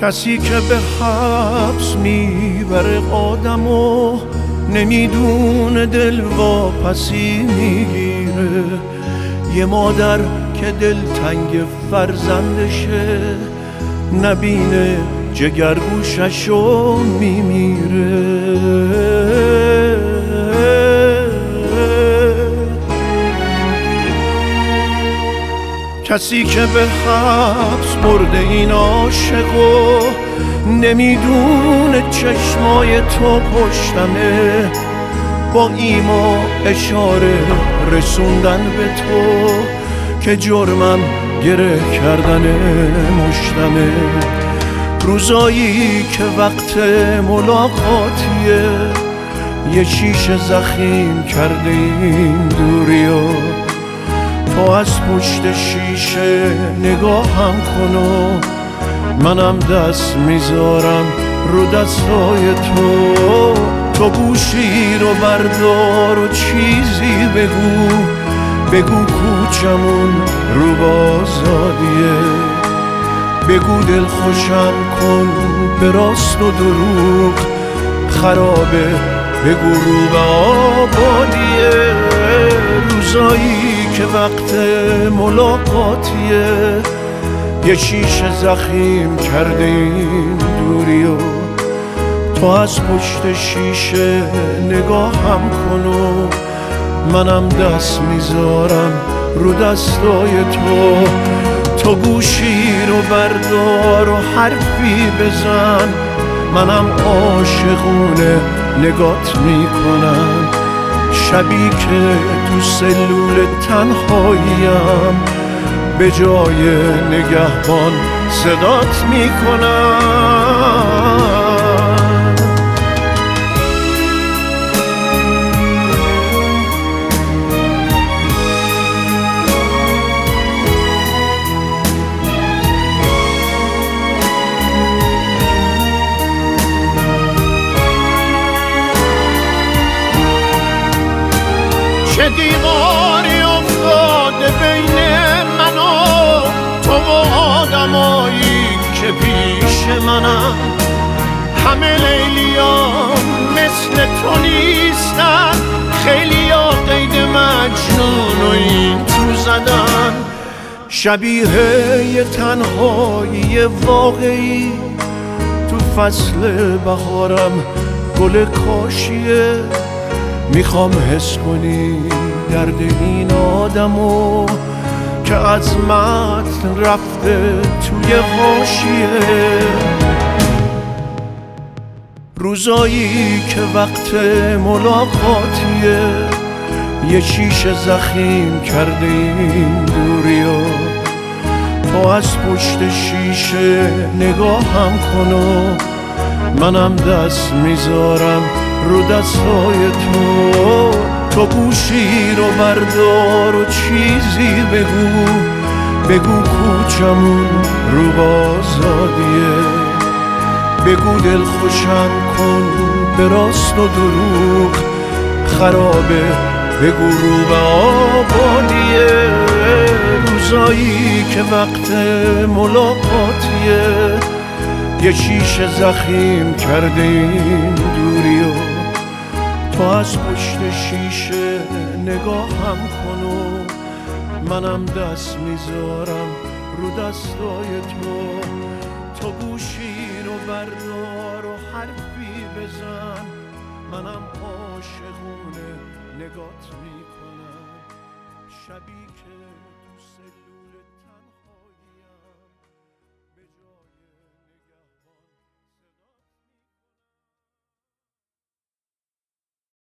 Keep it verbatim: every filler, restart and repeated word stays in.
کسی که به حبس میبره آدمو نمیدونه دل واپسی میگیره. یه مادر که دلتنگ فرزندشه نبینه جگرگوششو میمیره. کسی که به حبس برده این عاشقو نمیدونه چشمای تو پشتمه، با ایما اشاره رسوندن به تو که جرمم گره کردن مشتمه. روزایی که وقت ملاقاتیه یه شیشه زخیم کرده این دوریو، تو از پشت شیشه نگاهم کن و منم دست میذارم رو دستای تو. تو گوشی رو بردار و چیزی بگو، بگو کوچمون رو بازادیه، بگو دل خوشم کن به راست و دروغ خرابه، بگو رو به آبادیه. روزایی که وقت ملاقاتیه یه شیشه زخیم کرده این دوریو، تو از پشت شیشه نگاهم کن و منم دست میذارم رو دستای تو. تو گوشی رو بردار و حرفی بزن، منم عاشقونه نگات میکنم. شبی که تو سلول تنهاییم به جای نگهبان صدات میکنم. چه دیواری افتاده بین من و تو و آدمایی که پیش منم. همه لیلیان مثل تو نیستن، خیلی ها قید مجنون و این تو زدن. شبیه یه تنهایی واقعی تو فصل بهارم گل کاشیه. میخوام حس کنی درد این آدمو که از متن رفته توی حاشیه. روزایی که وقت ملاقاتیه یه شیشه زخیم کرده این دوریو، تو از پشت شیشه نگاهم کن و منم دست میذارم رو دستای تو. تو گوشی رو بردار و چیزی بگو، بگو کوچمون رو بازادیه، بگو دل خوشم کن به راست و دروغ خرابه، بگو رو به آبادیه. روزایی که وقت ملاقاتیه یه شیشه زخیم کرده این دوریو، تو از پشت شیشه نگاهم کن و منم دست میذارم رو دستای تو. تو گوشی رو بردار و حرفی بزن، منم عاشقونه نگات میکنم. شبی که